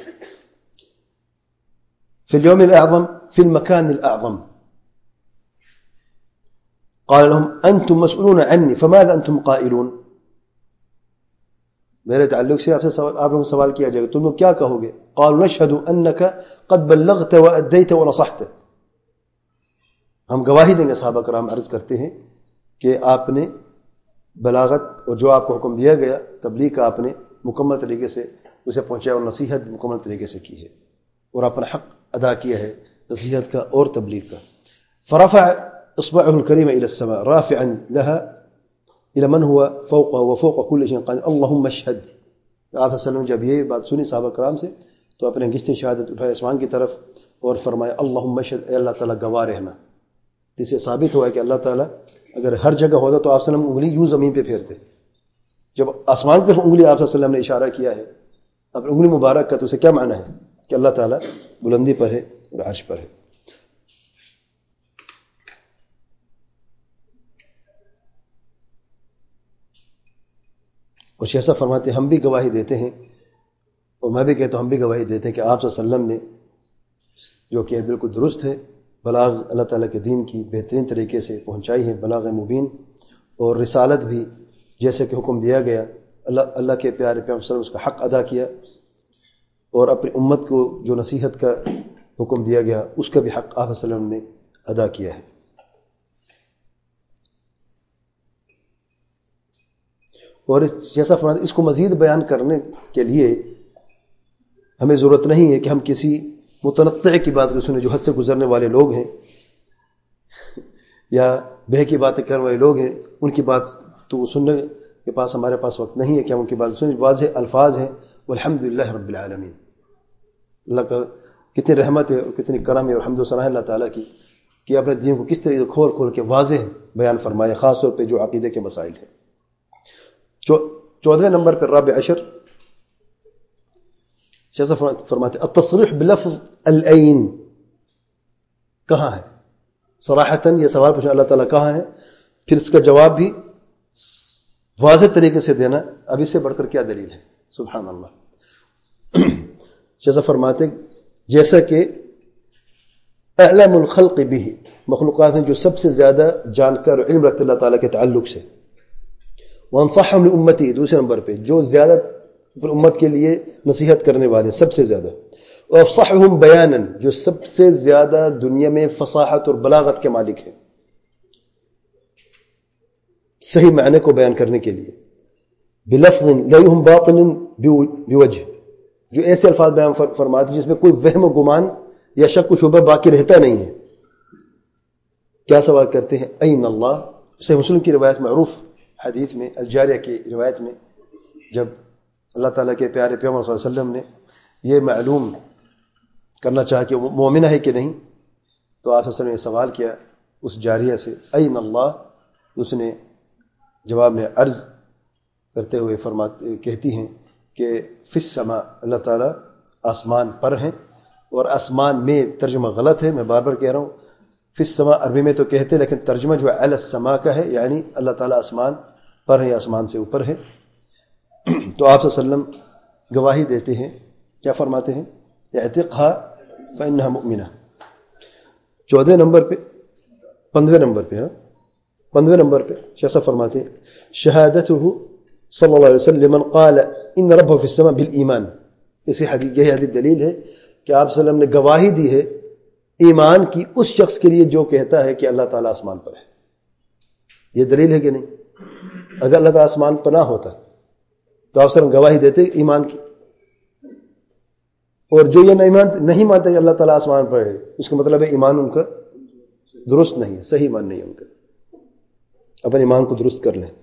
فی الیوم الاعظم فی المکان الاعظم قال لهم انتم مسئولون عنی فماذا انتم قائلون. میرے تعلق سے آپ لوگوں سے سوال کیا جائے گا، تم لوگ کیا کہو گے؟ قالوا نشهد انك قد بلغت واديت ونصحت. ہم گواہی دیں گے، صحابہ کرام عرض کرتے ہیں کہ آپ نے بلاغت اور جو آپ کو حکم دیا گیا تبلیغ کا آپ نے مکمل طریقے سے اسے پہنچایا اور نصیحت مکمل طریقے سے کی ہے اور اپنا حق ادا کیا ہے نصیحت کا اور تبلیغ کا. فرفع اصبعه الكريمه الى السماء رافعا لها الى من هو فوقه وفوق كل شيء قال اللهم اشهد. آپ صلی اللہ علیہ وسلم جب یہ بات سنی صحابہ کرام سے تو اپنے انگشت شہادت اٹھائے آسمان کی طرف اور فرمایا اللهم اشهد، اے اللہ تعالیٰ گواہ رہنا. اس سے ثابت ہوا ہے کہ اللہ تعالیٰ اگر ہر جگہ ہوتا تو آپ صلی اللہ علیہ وسلم انگلی یوں زمین پہ پھیرتے. جب آسمان کی طرف انگلی آپ صلی اللہ علیہ وسلم نے اشارہ کیا ہے اپنی انگلی مبارک کا، تو اسے کیا معنی ہے کہ اللہ تعالیٰ بلندی پر ہے اور عرش پر ہے. اور شیخ صاحب فرماتے ہیں ہم بھی گواہی دیتے ہیں اور میں بھی کہتا ہوں ہم بھی گواہی دیتے ہیں کہ آپ صلی اللہ علیہ وسلم نے جو کہ بالکل درست ہے بلاغ اللہ تعالیٰ کے دین کی بہترین طریقے سے پہنچائی ہے، بلاغ مبین. اور رسالت بھی جیسے کہ حکم دیا گیا اللہ کے پیارے پیغمبر صلی اللہ علیہ وسلم اس کا حق ادا کیا، اور اپنی امت کو جو نصیحت کا حکم دیا گیا اس کا بھی حق آپ صلی اللہ علیہ وسلم نے ادا کیا ہے. اور جیسا فرماتے اس کو مزید بیان کرنے کے لیے ہمیں ضرورت نہیں ہے کہ ہم کسی متنطع کی بات کو سنیں جو حد سے گزرنے والے لوگ ہیں. یا بہ کی باتیں کرنے والے لوگ ہیں، ان کی بات تو سننے کے پاس ہمارے پاس وقت نہیں ہے کہ ہم ان کی بات سنیں. واضح الفاظ ہیں والحمد للہ رب العالمین. اللہ کا کتنی رحمت ہے اور کتنی کرم ہے اور حمد و ثنا ہے اللہ تعالیٰ کی کہ اپنے دین کو کس طریقے سے کھول کھول کے واضح بیان فرمائے، خاص طور پہ جو عقیدے کے مسائل ہیں. 14 نمبر پر رابع عشر جیسا فرماتے التصریح بلفظ العین. کہاں ہے؟ صراحتاً یہ سوال پوچھنا اللہ تعالیٰ کہاں ہے، پھر اس کا جواب بھی واضح طریقے سے دینا. اب اس سے بڑھ کر کیا دلیل ہے؟ سبحان اللہ. جیسا فرماتے جیسا کہ اعلم الخلق به، مخلوقات میں جو سب سے زیادہ جانکار اور علم رکھتے اللہ تعالیٰ کے تعلق سے. وانصحهم لامتی، دوسرے نمبر پہ جو زیادہ امت کے لیے نصیحت کرنے والے سب سے زیادہ. وافصحهم بیانا، جو سب سے زیادہ دنیا میں فصاحت اور بلاغت کے مالک ہیں صحیح معنی کو بیان کرنے کے لیے. بلفظ لا يهم باطن بوجه، جو ایسے الفاظ بیان فرماتے جس میں کوئی وہم و گمان یا شک و شبہ باقی رہتا نہیں ہے. کیا سوال کرتے ہیں؟ این اللہ. صحیح مسلم کی روایت معروف حدیث میں الجاریہ کی روایت میں جب اللہ تعالیٰ کے پیارے پیغمبر صلی اللہ علیہ وسلم نے یہ معلوم کرنا چاہا کہ وہ مومنہ ہے کہ نہیں، تو آپ صلی اللہ علیہ وسلم نے سوال کیا اس جاریہ سے این اللہ. تو اس نے جواب میں عرض کرتے ہوئے کہتی ہیں کہ فی السماء، اللہ تعالیٰ آسمان پر ہیں. اور آسمان میں ترجمہ غلط ہے، میں بار بار کہہ رہا ہوں. فی السماء عربی میں تو کہتے ہیں لیکن ترجمہ جو علی السماء کا ہے، یعنی اللہ تعالیٰ آسمان پر ہے یا آسمان سے اوپر ہے. تو آپ صلی اللہ علیہ وسلم گواہی دیتے ہیں، کیا فرماتے ہیں؟ اعتقها فإنها مؤمنہ. 14 نمبر پہ 15 نمبر پہ 15 نمبر پہ جیسا فرماتے ہیں شہادتہ صلی اللہ علیہ وسلم لمن قال ان ربہ فی السماء بالایمان. اسی حدیث یہی حدیث دلیل ہے کہ آپ صلی اللہ علیہ وسلم نے گواہی دی ہے ایمان کی اس شخص کے لیے جو کہتا ہے کہ اللہ تعالیٰ آسمان پر ہے. یہ دلیل ہے کہ نہیں؟ اگر اللہ تعالیٰ آسمان پر نہ ہوتا تو آپ صلی اللہ علیہ وسلم گواہی دیتے ایمان کی. اور جو یہ نہیں مانتا کہ اللہ تعالیٰ آسمان پر ہے، اس کا مطلب ہے ایمان ان کا درست نہیں ہے، صحیح ایمان نہیں ہے ان کا. اپنے ایمان کو درست کر لیں.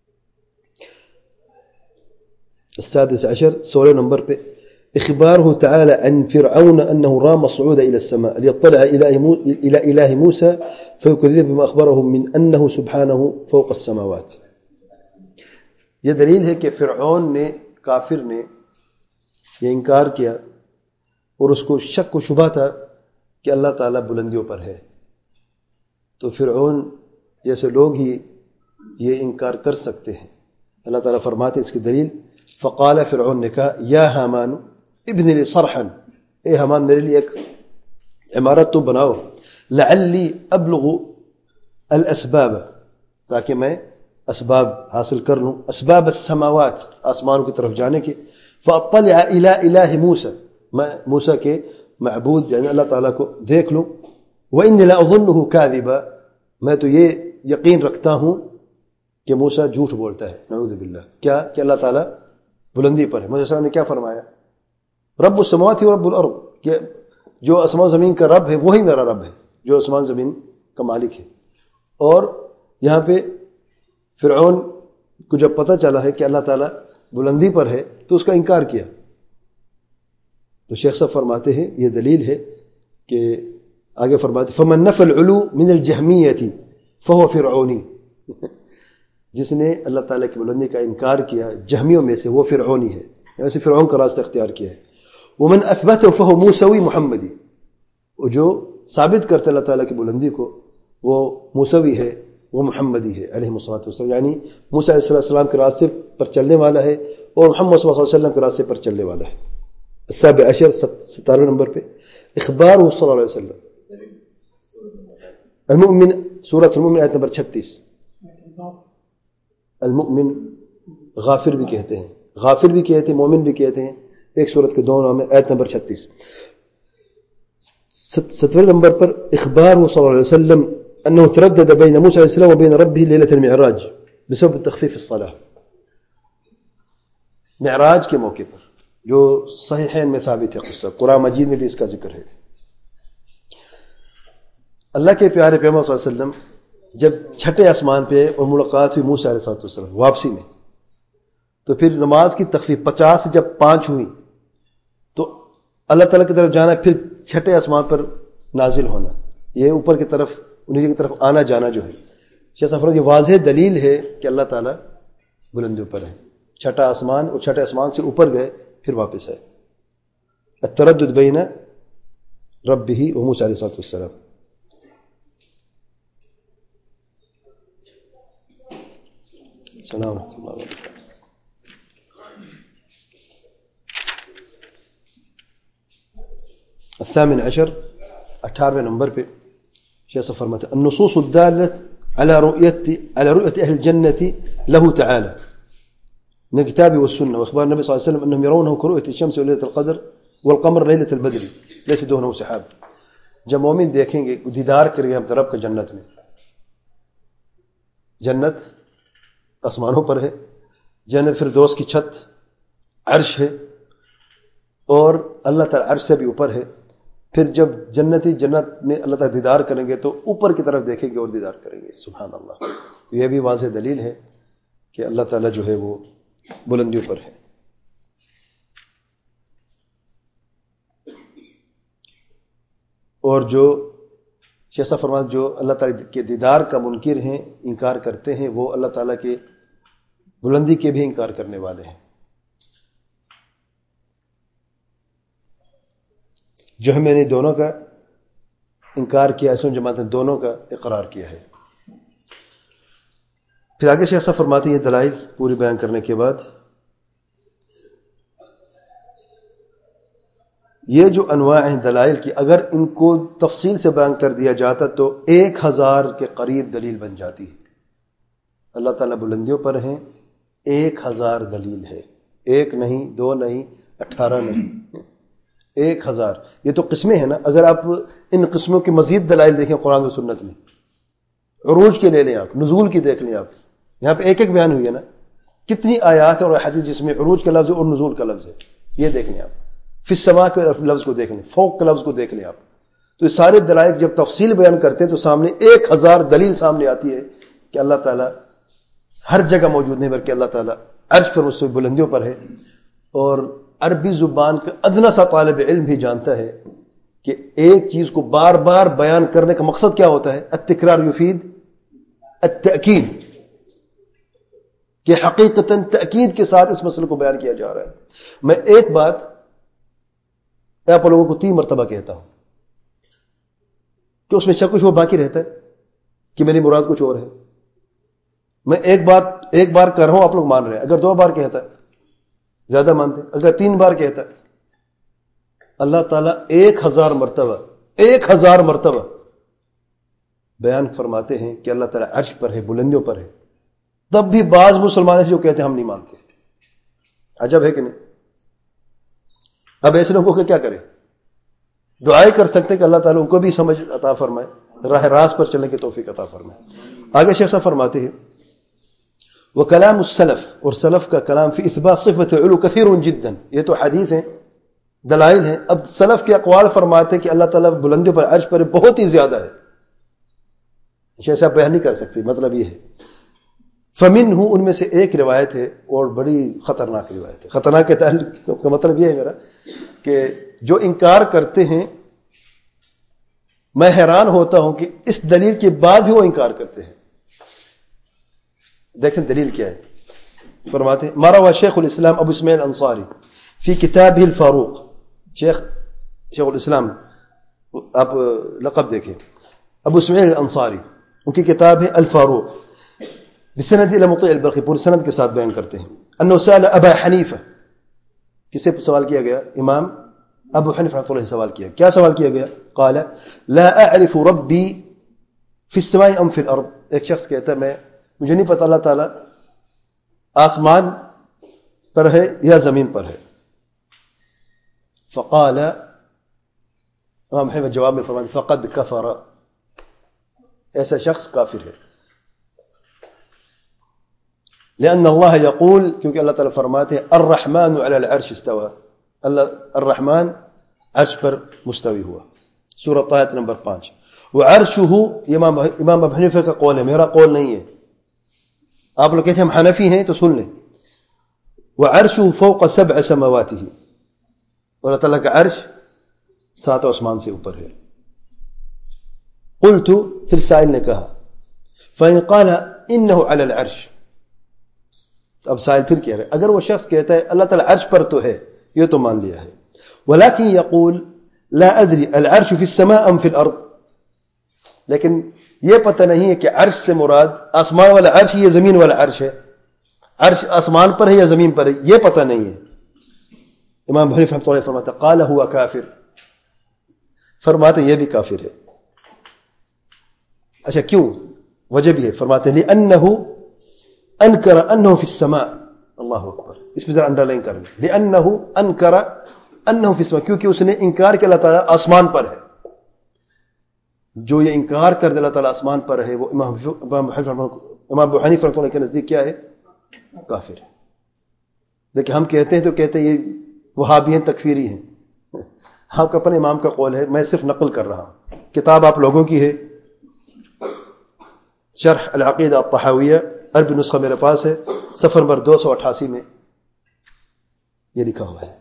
16 16 نمبر پہ اخباره تعالى عن فرعون انه رام الصعود الى السماء ليطلع الى اله موسى فيكذب بما اخبره من انه سبحانه فوق السماوات. یہ دلیل ہے کہ فرعون نے، کافر نے یہ انکار کیا اور اس کو شک و شبہ تھا کہ اللہ تعالیٰ بلندیوں پر ہے. تو فرعون جیسے لوگ ہی یہ انکار کر سکتے ہیں. اللہ تعالیٰ فرماتے اس کی دلیل فقال فرعون نے کہا یا حامان ابن لی صرحا، اے حامان میرے لیے ایک عمارت تو بناؤ، لعلی ابلغ الاسباب، تاکہ میں اسباب حاصل کر لوں، اسباب السماوات، آسمانوں کی طرف جانے کے، فاطلع الى الہ موسیٰ، میں موسیٰ کے معبود یعنی اللہ تعالیٰ کو دیکھ لوں. وانی لاظنہ کاذبا، میں تو یہ یقین رکھتا ہوں کہ موسیٰ جھوٹ بولتا ہے. نعوذ باللہ. کیا کہ اللہ تعالیٰ بلندی پر ہے. موسیٰ علیہ السلام نے کیا فرمایا؟ رب السماوات و رب الارض، کہ جو آسمان زمین کا رب ہے وہی میرا رب ہے جو آسمان زمین کا مالک ہے. اور یہاں پہ فرعون کو جب پتہ چلا ہے کہ اللہ تعالیٰ بلندی پر ہے تو اس کا انکار کیا. تو شیخ صاحب فرماتے ہیں یہ دلیل ہے کہ آگے فرماتے فمن نفى العلو من الجہمیۃ فهو فرعونی، جس نے اللہ تعالیٰ کی بلندی کا انکار کیا جہمیوں میں سے وہ فرعونی ہے، یعنی اسے فرعون کا راستہ اختیار کیا ہے. ومن اثبته فهو موسوی محمدی، اور جو ثابت کرتا اللہ تعالیٰ کی بلندی کو وہ موسوی ہے، وہ محمدی ہے علیہ الصلوۃ والسلام، یعنی موسیٰ علیہ السلام کے راستے پر چلنے والا ہے اور محمد صلی اللہ علیہ وسلم کے راستے پر چلنے والا ہے. 17 17 نمبر پہ اخبار صلی اللہ علیہ وسلم المؤمن، سورۃ المؤمن آیت نمبر 36. المؤمن غافر بھی کہتے ہیں، غافر بھی کہتے ہیں، مومن بھی کہتے ہیں، ایک سورت کے دو نام ہے. آیت نمبر 36. 17 نمبر پر اخبار صلی اللہ علیہ وسلم انه تردد بين موسى عليه السلام وبين ربه ليلة المعراج بسبب تخفيف الصلاة. معراج کے موقع پر جو صحیحین میں ثابت ہے قصہ، قرآن مجید میں بھی اس کا ذکر ہے. اللہ کے پیارے پیغمبر صلی اللہ علیہ وسلم جب چھٹے آسمان پہ اور ملاقات ہوئی موسیٰ علیہ السلام واپسی میں، تو پھر نماز کی تخفیف 50 سے جب 5 ہوئی تو اللہ تعالیٰ کی طرف جانا، پھر چھٹے آسمان پر نازل ہونا، یہ اوپر کی طرف انہیں کی طرف آنا جانا جو ہے، شیخ صاحب یہ واضح دلیل ہے کہ اللہ تعالیٰ بلندیوں پر ہے. چھٹا آسمان اور چھٹے آسمان سے اوپر گئے پھر واپس آئے. التردد بین ربہ و موسیٰ علیہ السلام. السلام ورحمۃ اللہ وبرکاتہ. الثامن عشر 18 نمبر پہ شیخ صاحب فرماتے ہیں النصوص الدالة على رؤية أهل الجنة له تعالى من الكتاب والسنة وإخبار النبي صلى الله عليه وسلم أنهم يرونه كرؤية الشمس وليلة القدر والقمر ليلة البدر ليس دونه سحاب. جب مومن دیکھیں گے دیدار کریں گے ہم رب کا جنت میں، جنت آسمانوں پر ہے، جنت فردوس کی چھت عرش ہے اور اللہ تعالی عرش سے بھی اوپر ہے. پھر جب جنتی جنت میں اللہ تعالیٰ دیدار کریں گے تو اوپر کی طرف دیکھیں گے اور دیدار کریں گے. سبحان اللہ. تو یہ بھی واضح دلیل ہے کہ اللہ تعالیٰ جو ہے وہ بلندیوں پر ہے. اور جو شیخ فرماتے جو اللہ تعالیٰ کے دیدار کا منکر ہیں، انکار کرتے ہیں، وہ اللہ تعالیٰ کے بلندی کے بھی انکار کرنے والے ہیں. جو ہم نے دونوں کا انکار کیا، اس جماعت نے دونوں کا اقرار کیا ہے. پھر آگے شیخ صاحب فرماتے ہیں یہ دلائل پوری بیان کرنے کے بعد، یہ جو انواع ہیں دلائل کی، اگر ان کو تفصیل سے بیان کر دیا جاتا تو 1000 کے قریب دلیل بن جاتی. اللہ تعالیٰ بلندیوں پر ہیں، 1000 دلیل ہے. 1 نہیں، 2 نہیں، 18 نہیں، 1000. یہ تو قسمیں ہیں نا. اگر آپ ان قسموں کی مزید دلائل دیکھیں قرآن و سنت میں، عروج کے لے لیں آپ، نزول کی دیکھ لیں آپ، یہاں پہ ایک بیان ہوئی ہے نا. کتنی آیات اور حدیث جس میں عروج کا لفظ ہے اور نزول کا لفظ ہے، یہ دیکھ لیں آپ. فی السماء کے لفظ کو دیکھ لیں، فوق کے لفظ کو دیکھ لیں آپ. تو یہ سارے دلائل جب تفصیل بیان کرتے ہیں تو سامنے 1000 دلیل سامنے آتی ہے کہ اللہ تعالیٰ ہر جگہ موجود نہیں، بلکہ اللہ تعالیٰ عرش پر اس سے بلندیوں پر ہے. اور عربی زبان کا ادنا سا طالب علم بھی جانتا ہے کہ ایک چیز کو بار بار بیان کرنے کا مقصد کیا ہوتا ہے. التکرار یفید التأکید، کہ حقیقتاً تأکید کے ساتھ اس مسئلے کو بیان کیا جا رہا ہے. میں ایک بات آپ لوگوں کو 3 مرتبہ کہتا ہوں کہ اس میں شک و شبہ باقی رہتا ہے کہ میری مراد کچھ اور ہے. میں ایک بار کر رہا ہوں، آپ لوگ مان رہے ہیں. اگر 2 بار کہتا ہے زیادہ مانتے، اگر 3 بار کہتا ہے. اللہ تعالیٰ 1000 مرتبہ بیان فرماتے ہیں کہ اللہ تعالیٰ عرش پر ہے، بلندیوں پر ہے. تب بھی بعض مسلمان سے جو کہتے ہیں ہم نہیں مانتے. عجب ہے کہ نہیں. اب ایسے لوگوں کو کیا کریں؟ دعائیں کر سکتے کہ اللہ تعالیٰ ان کو بھی سمجھ عطا فرمائے، راہ راست پر چلنے کی توفیق عطا فرمائے. آگے شیخ صاحب فرماتے ہیں وکلام السلف، اور سلف کا کلام فی اثبات صفت علو کثیر جدا. یہ تو حدیث ہیں، دلائل ہیں. اب سلف کے اقوال فرماتے ہیں کہ اللہ تعالیٰ بلندیوں پر عرش پر بہت ہی زیادہ ہے. شیخ صاحب بیان نہیں کر سکتے، مطلب یہ ہے. فمن ہوں، ان میں سے ایک روایت ہے اور بڑی خطرناک روایت ہے. خطرناک کے تعلق کا مطلب یہ ہے میرا کہ جو انکار کرتے ہیں میں حیران ہوتا ہوں کہ اس دلیل کے بعد بھی وہ انکار کرتے ہیں. دیکھیں دلیل کیا ہے. فرماتے ہیں ما روى شیخ الاسلام ابو اسماعیل انصاری فی کتابہ الفاروق. شیخ الاسلام، آپ لقب دیکھیں، ابو اسماعیل انصاری، ان کی کتاب ہے الفاروق، بسند الى مطیع البلخی، پوری سند کے ساتھ بیان کرتے ہیں. انه سأل ابا حنیفہ، کسے سوال کیا گیا؟ امام ابو حنیفہ رحمۃ اللہ سوال کیا. کیا سوال کیا گیا؟ قال لا اعرف ربی فی السماء ام فی الارض. ایک شخص کہتا ہے مجھے نہیں پتا اللہ تعالیٰ آسمان پر ہے یا زمین پر ہے. فقال، امام حنیفہ جواب میں فرماتے فقد کفر، ایسا شخص کافر ہے. لأن اللہ یقول، کیونکہ اللہ تعالیٰ فرماتے ہیں الرحمن علی العرش استوى، اللہ الرحمن عرش پر مستوی ہوا. سورۃ آیت نمبر 5. وعرشہ، یہ امام ابو حنیفہ کا قول ہے، میرا قول نہیں ہے. آپ لوگ کہتے ہیں ہم حنفی ہیں تو سن لیں. وعرشہ فوق 7 سماواتہ، اور اللہ تعالیٰ کا عرش 7 آسمان سے اوپر ہے. قلت، پھر سائل نے کہا فإن قال انہ علی العرش، اب سائل پھر کہہ رہے اگر وہ شخص کہتا ہے اللہ تعالیٰ عرش پر تو ہے، یہ تو مان لیا ہے، ولكن يقول لا ادری العرش فی السماء ام فی الارض، لیکن یہ پتہ نہیں ہے کہ عرش سے مراد آسمان والا عرش یا زمین والا عرش ہے، عرش آسمان پر ہے یا زمین پر ہے، یہ پتہ نہیں ہے. امام حنیفہ رحمۃ اللہ فرماتا قال هو کافر، فرماتے یہ بھی کافر ہے. اچھا کیوں؟ وجہ بھی ہے. فرماتے ہیں لأنه انکر انه فی السماء، اللہ اکبر، اس پہ ذرا انڈر لائن کر لیں، لأنه انکر انه فی السماء، کیونکہ اس نے انکار کیا اللہ تعالیٰ آسمان پر ہے. جو یہ انکار کر دے اللہ تعالیٰ آسمان پر ہے، وہ امام ابو حنیفہ رحمۃ اللہ کے نزدیک کیا ہے؟ کافر ہے. لیکن ہم کہتے ہیں تو کہتے ہیں یہ وہابی ہیں، تکفیری ہیں. آپ کا اپنے امام کا قول ہے، میں صرف نقل کر رہا ہوں. کتاب آپ لوگوں کی ہے، شرح العقیدہ الطحاویہ، عربی نسخہ میرے پاس ہے، صفحہ نمبر 288 میں یہ لکھا ہوا ہے.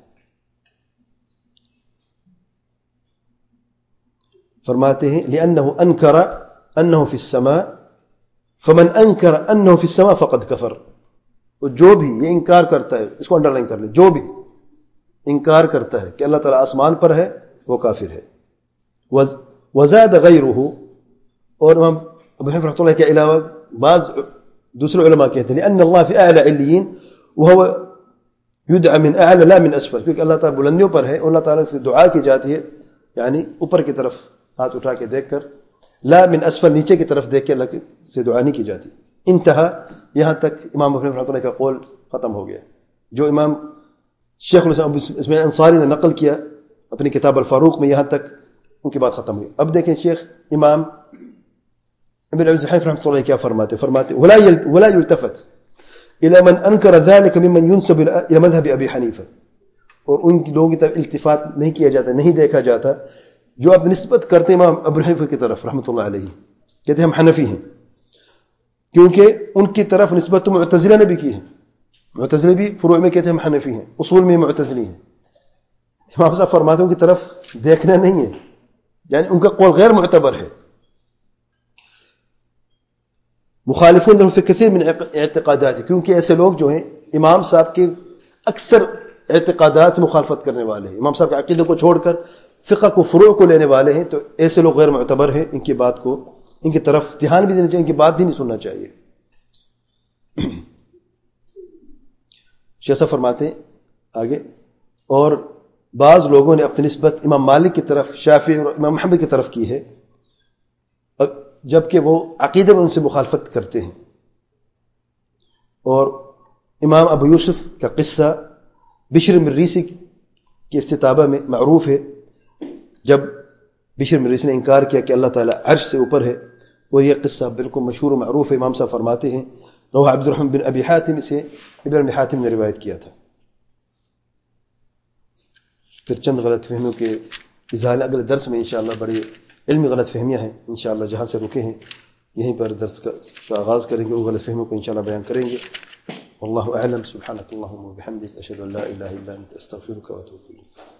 فرماتے ہیں لأنه انکر انه فی السماء فمن انکر انه فی السماء فقد کفر. جو بھی یہ انکار کرتا ہے، اس کو انڈر لائن کر لیں، جو بھی انکار کرتا ہے کہ اللہ تعالیٰ آسمان پر ہے وہ کافر ہے. وزاد غیرہ، اور امام ابو حنیفہ رحمۃ اللہ کے علاوہ بعض دوسرے علماء کہتے ہیں لأن اللہ فی اعلی علیین وهو یدعى من اعلی لا من اسفل، کیونکہ اللہ تعالیٰ بلندیوں پر ہے، اور اللہ تعالیٰ سے دعا کی جاتی ہے یعنی اوپر کی طرف ہاتھ اٹھا کے دیکھ کر، لا من اسفل نیچے کی طرف دیکھ کے اللہ سے دعا نہیں کی جاتی. انتہا، یہاں تک امام ابو حنیفہ رحمۃ اللہ کا قول ختم ہو گیا. جو امام شیخ الاسلام اسماعیل انصاری نے نقل کیا اپنی کتاب الفاروق میں، یہاں تک ان کی بات ختم ہوئی. اب دیکھیں شیخ امام ابن ابی حنیفہ رحمۃ اللہ کیا فرماتے ولا يلتفت الى من انکر ذلك ممن ينسب الى مذهب ابی حنیفہ، اور ان لوگوں کی طرف التفات نہیں کیا جاتا، نہیں دیکھا جاتا جو اب نسبت کرتے امام ابو حنیفہ کی طرف رحمۃ اللہ علیہ، کہتے ہیں ہم حنفی ہیں، کیونکہ ان کی طرف نسبت تو معتزلہ نے بھی کی ہے. معتزلہ بھی فروع میں کہتے ہیں ہم حنفی ہیں، اصول میں معتزلی ہیں. امام صاحب فرماتے ہیں ان کی طرف دیکھنا نہیں ہے، یعنی ان کا قول غیر معتبر ہے. مخالفون له في كثير من اعتقادات، کیونکہ ایسے لوگ جو ہیں امام صاحب کے اکثر اعتقادات سے مخالفت کرنے والے ہیں، امام صاحب کے عقیدے کو چھوڑ کر فقہ کو، فروع کو لینے والے ہیں، تو ایسے لوگ غیر معتبر ہیں. ان کی بات کو، ان کی طرف دھیان بھی دینا چاہیے، ان کی بات بھی نہیں سننا چاہیے. شیخ فرماتے ہیں آگے، اور بعض لوگوں نے اپنی نسبت امام مالک کی طرف، شافعی اور امام محمد کی طرف کی ہے، جبکہ وہ عقیدے میں ان سے مخالفت کرتے ہیں. اور امام ابو یوسف کا قصہ بشر مریسی کی استتابہ میں معروف ہے، جب بشر مریسی نے انکار کیا کہ اللہ تعالیٰ عرش سے اوپر ہے، اور یہ قصہ بالکل مشہور و معروف ہے. امام صاحب فرماتے ہیں رواه عبد الرحمن بن ابی حاتم، سے ابن ابی حاتم نے روایت کیا تھا. پھر چند غلط فہمیوں کے ازالے اگلے درس میں انشاءاللہ، بڑی علمی غلط فہمیاں ہیں انشاءاللہ، جہاں سے رکے ہیں یہیں پر درس کا آغاز کریں گے، وہ غلط فہمیوں کو انشاءاللہ بیان کریں گے. واللہ اعلم. سبحانک اللہم وبحمدک، اشہد ان لا الہ الا انت، استغفرک واتوب الیک.